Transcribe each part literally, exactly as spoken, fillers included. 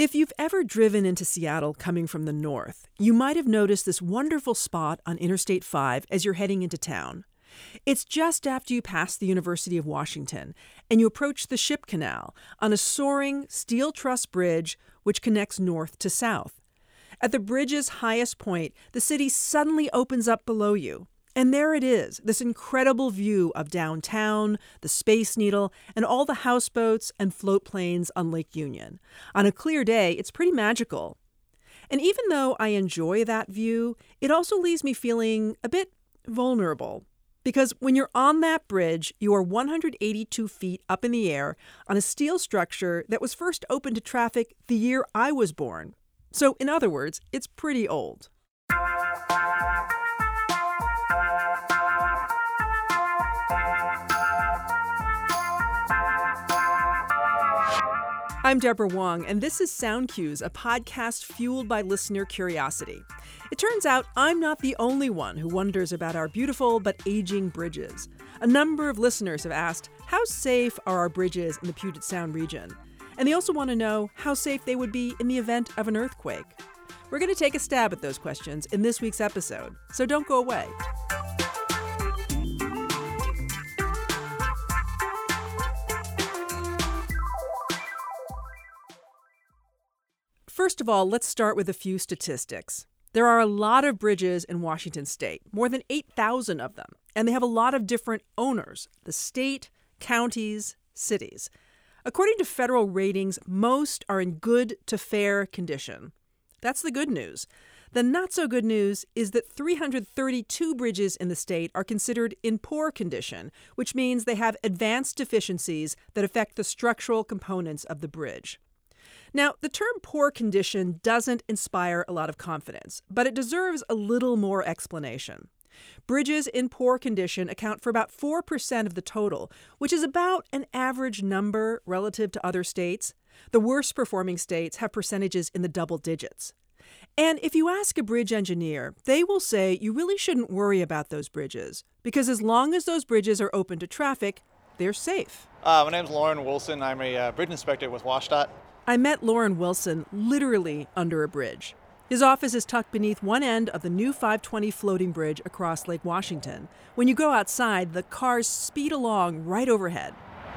If you've ever driven into Seattle coming from the north, you might have noticed this wonderful spot on Interstate five as you're heading into town. It's just after you pass the University of Washington and you approach the Ship Canal on a soaring steel truss bridge which connects north to south. At the bridge's highest point, the city suddenly opens up below you. And there it is, this incredible view of downtown, the Space Needle, and all the houseboats and float planes on Lake Union. On a clear day, it's pretty magical. And even though I enjoy that view, it also leaves me feeling a bit vulnerable. Because when you're on that bridge, you are one hundred eighty-two feet up in the air on a steel structure that was first opened to traffic the year I was born. So, in other words, it's pretty old. I'm Deborah Wong, and this is Sound Cues, a podcast fueled by listener curiosity. It turns out I'm not the only one who wonders about our beautiful but aging bridges. A number of listeners have asked, how safe are our bridges in the Puget Sound region? And they also want to know how safe they would be in the event of an earthquake. We're going to take a stab at those questions in this week's episode, so don't go away. First of all, let's start with a few statistics. There are a lot of bridges in Washington state, more than eight thousand of them, and they have a lot of different owners, the state, counties, cities. According to federal ratings, most are in good to fair condition. That's the good news. The not so good news is that three hundred thirty-two bridges in the state are considered in poor condition, which means they have advanced deficiencies that affect the structural components of the bridge. Now, the term poor condition doesn't inspire a lot of confidence, but it deserves a little more explanation. Bridges in poor condition account for about four percent of the total, which is about an average number relative to other states. The worst performing states have percentages in the double digits. And if you ask a bridge engineer, they will say you really shouldn't worry about those bridges, because as long as those bridges are open to traffic, they're safe. Uh, my name's Lauren Wilson. I'm a uh, bridge inspector with WashDOT. I met Lauren Wilson literally under a bridge. His office is tucked beneath one end of the new five twenty floating bridge across Lake Washington. When you go outside, the cars speed along right overhead.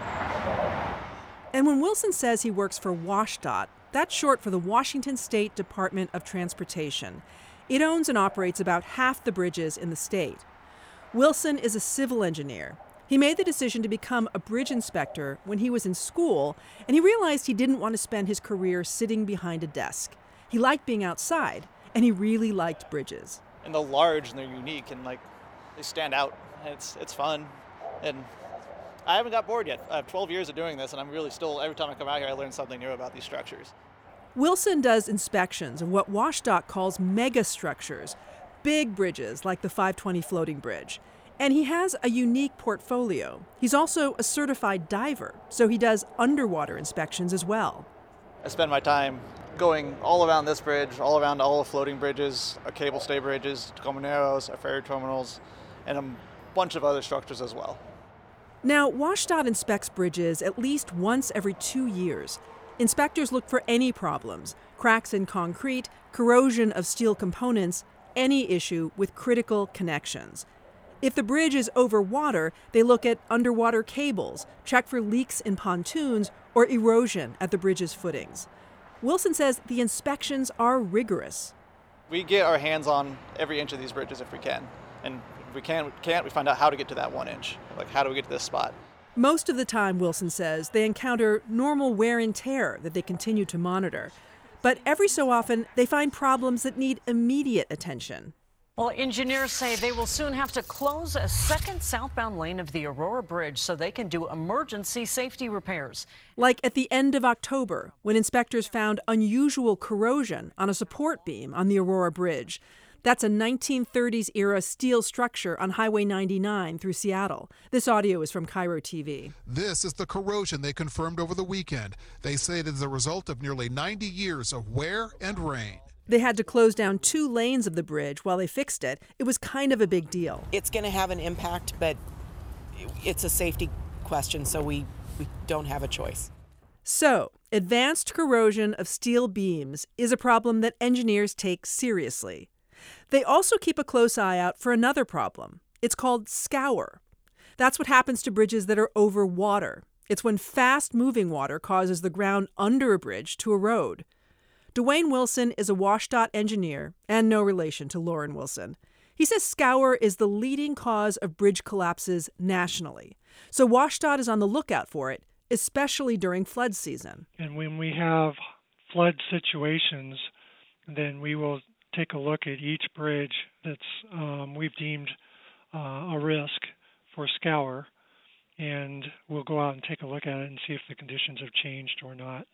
And when Wilson says he works for WashDOT, that's short for the Washington State Department of Transportation. It owns and operates about half the bridges in the state. Wilson is a civil engineer. He made the decision to become a bridge inspector when he was in school, and he realized he didn't want to spend his career sitting behind a desk. He liked being outside, and he really liked bridges. And they're large and they're unique and like they stand out. And it's it's fun, and I haven't got bored yet. I have twelve years of doing this, and I'm really still, every time I come out here, I learn something new about these structures. Wilson does inspections of what WashDOT calls mega structures, big bridges like the five twenty floating bridge. And he has a unique portfolio. He's also a certified diver, so he does underwater inspections as well. I spend my time going all around this bridge, all around all the floating bridges, our cable stay bridges, Tacoma Narrows, our ferry terminals, and a bunch of other structures as well. Now, WashDOT inspects bridges at least once every two years. Inspectors look for any problems, cracks in concrete, corrosion of steel components, any issue with critical connections. If the bridge is over water, they look at underwater cables, check for leaks in pontoons, or erosion at the bridge's footings. Wilson says the inspections are rigorous. We get our hands on every inch of these bridges if we can. And if we can, we can't, we find out how to get to that one inch. Like, how do we get to this spot? Most of the time, Wilson says, they encounter normal wear and tear that they continue to monitor. But every so often, they find problems that need immediate attention. Well, engineers say they will soon have to close a second southbound lane of the Aurora Bridge so they can do emergency safety repairs. Like at the end of October, when inspectors found unusual corrosion on a support beam on the Aurora Bridge. That's a nineteen thirties-era steel structure on Highway ninety-nine through Seattle. This audio is from Cairo T V. This is the corrosion they confirmed over the weekend. They say it is the result of nearly ninety years of wear and rain. They had to close down two lanes of the bridge while they fixed it. It was kind of a big deal. It's going to have an impact, but it's a safety question, so we, we don't have a choice. So, advanced corrosion of steel beams is a problem that engineers take seriously. They also keep a close eye out for another problem. It's called scour. That's what happens to bridges that are over water. It's when fast-moving water causes the ground under a bridge to erode. Dwayne Wilson is a WashDOT engineer and no relation to Lauren Wilson. He says scour is the leading cause of bridge collapses nationally. So WashDOT is on the lookout for it, especially during flood season. And when we have flood situations, then we will take a look at each bridge that's um, we've deemed uh, a risk for scour, and we'll go out and take a look at it and see if the conditions have changed or not.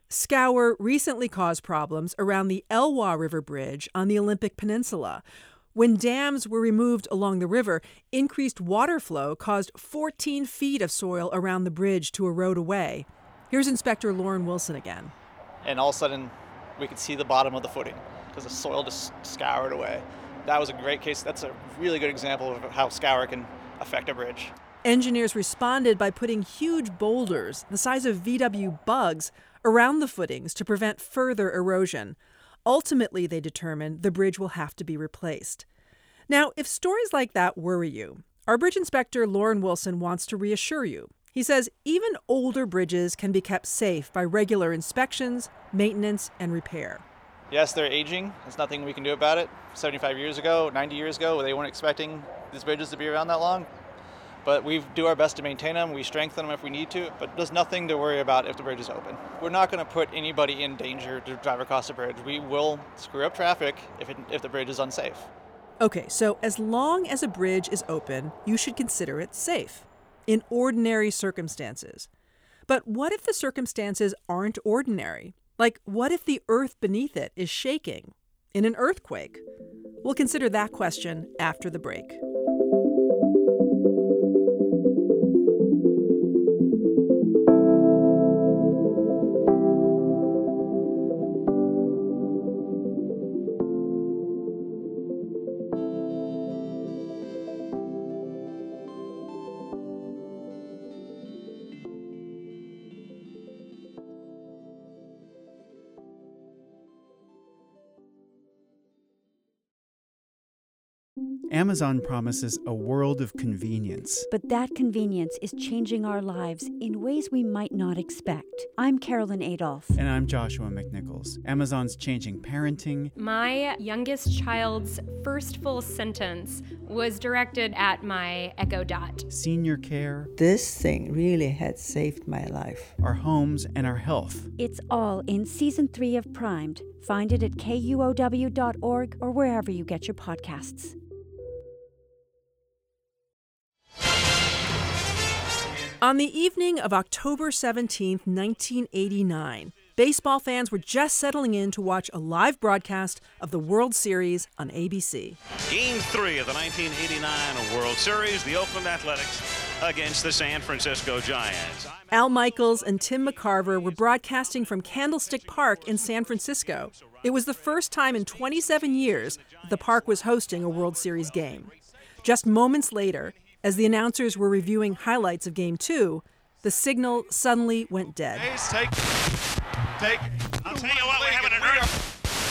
Scour recently caused problems around the Elwha River Bridge on the Olympic Peninsula. When dams were removed along the river, increased water flow caused fourteen feet of soil around the bridge to erode away. Here's Inspector Lauren Wilson again. And all of a sudden, we could see the bottom of the footing because the soil just scoured away. That was a great case. That's a really good example of how scour can affect a bridge. Engineers responded by putting huge boulders, the size of V W bugs, around the footings to prevent further erosion. Ultimately, they determined the bridge will have to be replaced. Now, if stories like that worry you, our bridge inspector, Lauren Wilson, wants to reassure you. He says even older bridges can be kept safe by regular inspections, maintenance, and repair. Yes, they're aging. There's nothing we can do about it. seventy-five years ago, ninety years ago, they weren't expecting these bridges to be around that long. But we do our best to maintain them. We strengthen them if we need to, but there's nothing to worry about if the bridge is open. We're not going to put anybody in danger to drive across the bridge. We will screw up traffic if, it, if the bridge is unsafe. Okay, so as long as a bridge is open, you should consider it safe in ordinary circumstances. But what if the circumstances aren't ordinary? Like, what if the earth beneath it is shaking in an earthquake? We'll consider that question after the break. Amazon promises a world of convenience. But that convenience is changing our lives in ways we might not expect. I'm Carolyn Adolph. And I'm Joshua McNichols. Amazon's changing parenting. My youngest child's first full sentence was directed at my Echo Dot. Senior care. This thing really had saved my life. Our homes and our health. It's all in Season three of Primed. Find it at K U O W dot org or wherever you get your podcasts. On the evening of October seventeenth, nineteen eighty-nine, baseball fans were just settling in to watch a live broadcast of the World Series on A B C. Game three of the nineteen eighty-nine World Series, the Oakland Athletics against the San Francisco Giants. Al Michaels and Tim McCarver were broadcasting from Candlestick Park in San Francisco. It was the first time in twenty-seven years that the park was hosting a World Series game. Just moments later, as the announcers were reviewing highlights of Game two, the signal suddenly went dead. Take, take. I'll tell you what, we're having an earth.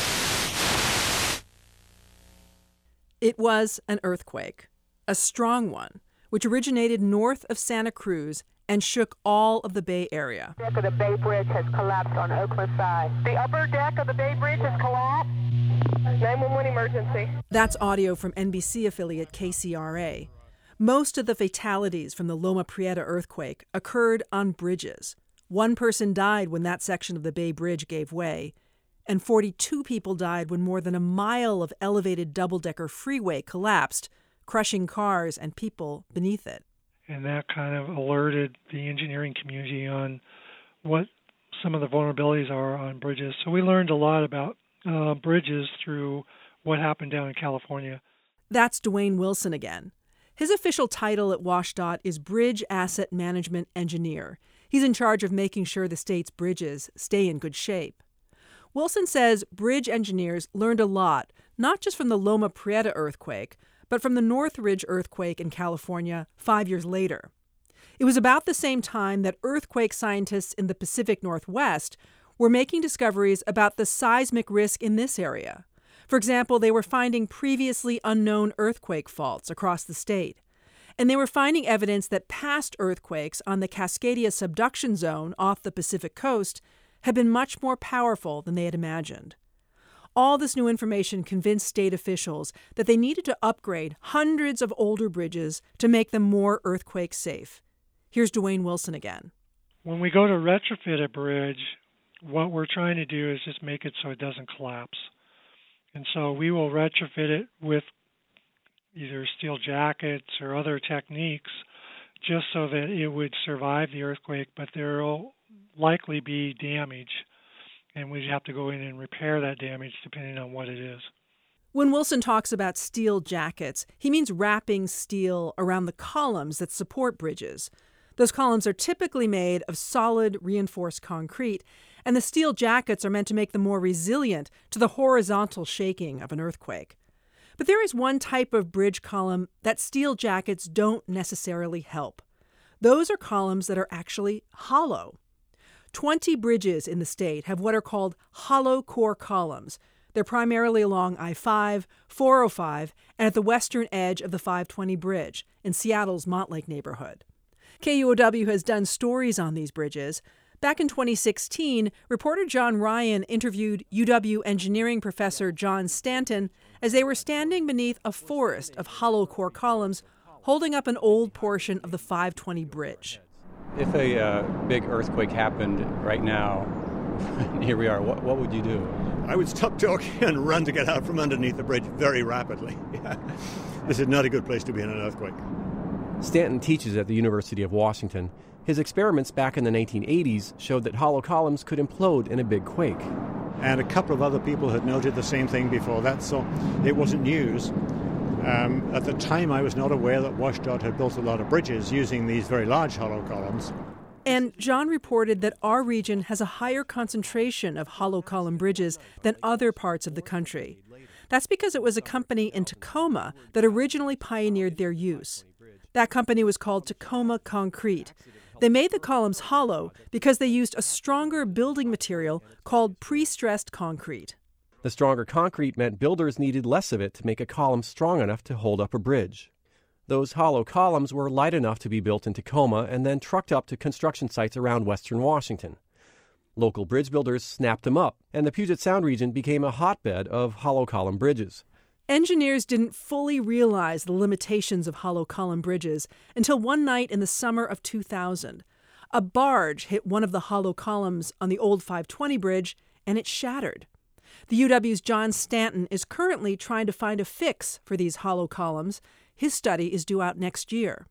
It was an earthquake, a strong one, which originated north of Santa Cruz and shook all of the Bay Area. The deck of the Bay Bridge has collapsed on Oakland side. The upper deck of the Bay Bridge has collapsed. nine one one emergency. That's audio from N B C affiliate K C R A. Most of the fatalities from the Loma Prieta earthquake occurred on bridges. One person died when that section of the Bay Bridge gave way, and forty-two people died when more than a mile of elevated double-decker freeway collapsed, crushing cars and people beneath it. And that kind of alerted the engineering community on what some of the vulnerabilities are on bridges. So we learned a lot about uh, bridges through what happened down in California. That's Dwayne Wilson again. His official title at WashDOT is Bridge Asset Management Engineer. He's in charge of making sure the state's bridges stay in good shape. Wilson says bridge engineers learned a lot, not just from the Loma Prieta earthquake, but from the Northridge earthquake in California five years later. It was about the same time that earthquake scientists in the Pacific Northwest were making discoveries about the seismic risk in this area. For example, they were finding previously unknown earthquake faults across the state. And they were finding evidence that past earthquakes on the Cascadia subduction zone off the Pacific coast had been much more powerful than they had imagined. All this new information convinced state officials that they needed to upgrade hundreds of older bridges to make them more earthquake safe. Here's Dwayne Wilson again. When we go to retrofit a bridge, what we're trying to do is just make it so it doesn't collapse. And so we will retrofit it with either steel jackets or other techniques just so that it would survive the earthquake, but there will likely be damage, and we'd have to go in and repair that damage depending on what it is. When Wilson talks about steel jackets, he means wrapping steel around the columns that support bridges. Those columns are typically made of solid reinforced concrete, and the steel jackets are meant to make them more resilient to the horizontal shaking of an earthquake. But there is one type of bridge column that steel jackets don't necessarily help. Those are columns that are actually hollow. Twenty bridges in the state have what are called hollow core columns. They're primarily along I five, four oh five, and at the western edge of the five twenty bridge in Seattle's Montlake neighborhood. K U O W has done stories on these bridges. Back in twenty sixteen, reporter John Ryan interviewed U W engineering professor John Stanton as they were standing beneath a forest of hollow core columns holding up an old portion of the five twenty bridge. If a uh, big earthquake happened right now, here we are, what, what would you do? I would stop talking and run to get out from underneath the bridge very rapidly. Yeah. This is not a good place to be in an earthquake. Stanton teaches at the University of Washington. His experiments back in the nineteen eighties showed that hollow columns could implode in a big quake. And a couple of other people had noted the same thing before that, so it wasn't news. Um, at the time, I was not aware that WashDOT had built a lot of bridges using these very large hollow columns. And John reported that our region has a higher concentration of hollow column bridges than other parts of the country. That's because it was a company in Tacoma that originally pioneered their use. That company was called Tacoma Concrete. They made the columns hollow because they used a stronger building material called pre-stressed concrete. The stronger concrete meant builders needed less of it to make a column strong enough to hold up a bridge. Those hollow columns were light enough to be built in Tacoma and then trucked up to construction sites around western Washington. Local bridge builders snapped them up, and the Puget Sound region became a hotbed of hollow column bridges. Engineers didn't fully realize the limitations of hollow column bridges until one night in the summer of two thousand. A barge hit one of the hollow columns on the old five twenty bridge, and it shattered. The U W's John Stanton is currently trying to find a fix for these hollow columns. His study is due out next year.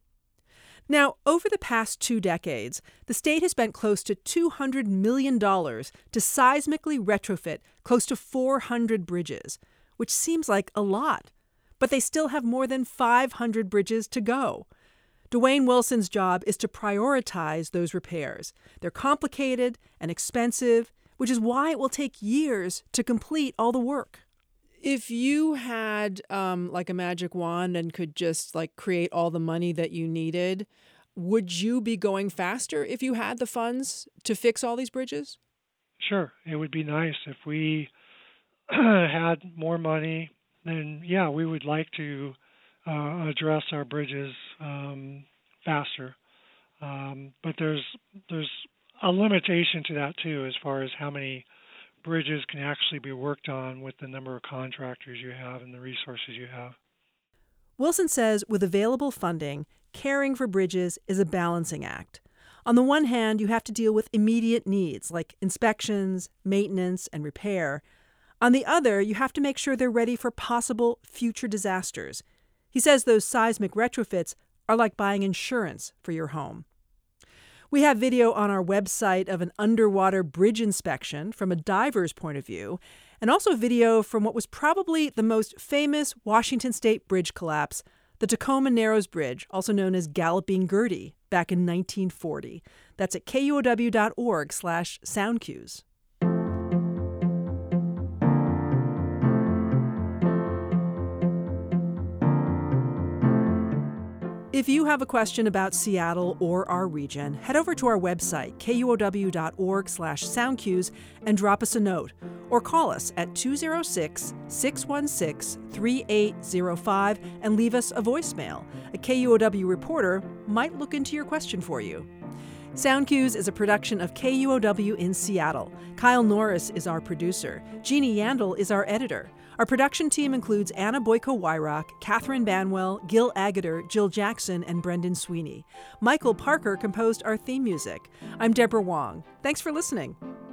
Now, over the past two decades, the state has spent close to two hundred million dollars to seismically retrofit close to four hundred bridges, which seems like a lot, but they still have more than five hundred bridges to go. Dwayne Wilson's job is to prioritize those repairs. They're complicated and expensive, which is why it will take years to complete all the work. If you had um, like a magic wand and could just like create all the money that you needed, would you be going faster if you had the funds to fix all these bridges? Sure. It would be nice if we had more money. Then, yeah, we would like to uh, address our bridges um, faster. Um, but there's there's a limitation to that, too, as far as how many bridges can actually be worked on with the number of contractors you have and the resources you have. Wilson says with available funding, caring for bridges is a balancing act. On the one hand, you have to deal with immediate needs like inspections, maintenance, and repair. On the other, you have to make sure they're ready for possible future disasters. He says those seismic retrofits are like buying insurance for your home. We have video on our website of an underwater bridge inspection from a diver's point of view, and also video from what was probably the most famous Washington State bridge collapse, the Tacoma Narrows Bridge, also known as Galloping Gertie, back in nineteen forty. That's at K U O W dot org slash sound cues. If you have a question about Seattle or our region, head over to our website, K U O W dot org slash sound cues, and drop us a note. Or call us at two oh six, six one six, three eight oh five and leave us a voicemail. A K U O W reporter might look into your question for you. Sound Cues is a production of K U O W in Seattle. Kyle Norris is our producer. Jeannie Yandel is our editor. Our production team includes Anna Boyko-Wyrock, Catherine Banwell, Gil Agater, Jill Jackson, and Brendan Sweeney. Michael Parker composed our theme music. I'm Deborah Wong. Thanks for listening.